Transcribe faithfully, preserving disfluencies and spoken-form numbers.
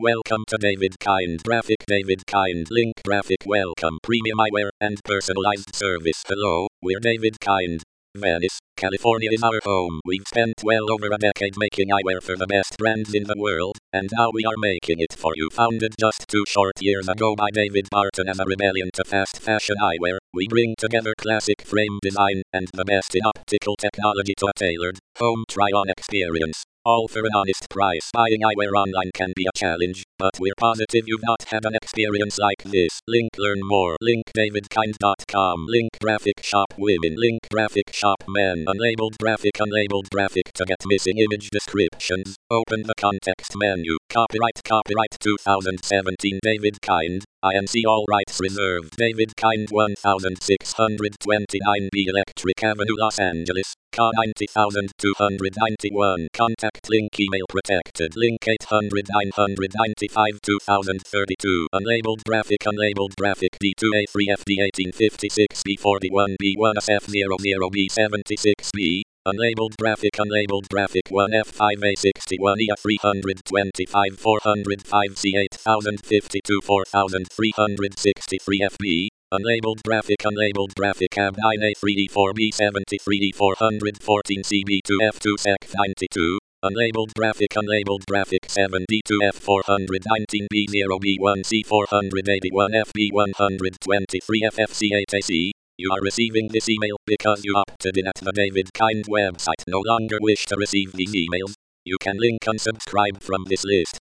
Welcome to David Kind Graphic. David Kind Link Graphic. Welcome. Premium eyewear and personalized service. Hello, we're David Kind. Venice, California is our home. We've spent well over a decade making eyewear for the best brands in the world, and now we are making it for you. Founded just two short years ago by David Barton as a rebellion to fast fashion eyewear, we bring together classic frame design and the best in optical technology to a tailored, home try-on experience. All for an honest price. Buying eyewear online can be a challenge, but we're positive you've not had an experience like this. Link learn more. Link david kind dot com. Link graphic shop women. Link graphic shop men. Unlabeled graphic. Unlabeled graphic. To get missing image descriptions, open the context menu. Copyright. Copyright two thousand seventeen David Kind. I N C all rights reserved. David Kind sixteen twenty-nine B Electric Avenue, Los Angeles. C A ninety thousand two hundred ninety-one. Contact link. Email protected. Link eight hundred nine ninety-five two thousand thirty-two. Unlabeled graphic. Unlabeled graphic. D two A three F D eighteen fifty-six B forty-one B one S F zero zero B seventy-six B. Unlabeled graphic. Unlabeled graphic. one F five A sixty-one E A three twenty-five four oh five C eight thousand fifty-two four thousand three hundred sixty-three F B. Unlabeled graphic. Unlabeled graphic. A B nine A three D four B seventy-three E four fourteen C B two F two Sec ninety-two. Unlabeled graphic. Unlabeled graphic. seven D two F four nineteen B zero B one C four eighty-one F B one twenty-three F F C eight A C. You are receiving this email because you opted in at the David Kind website. No longer wish to receive these emails? You can link unsubscribe from this list.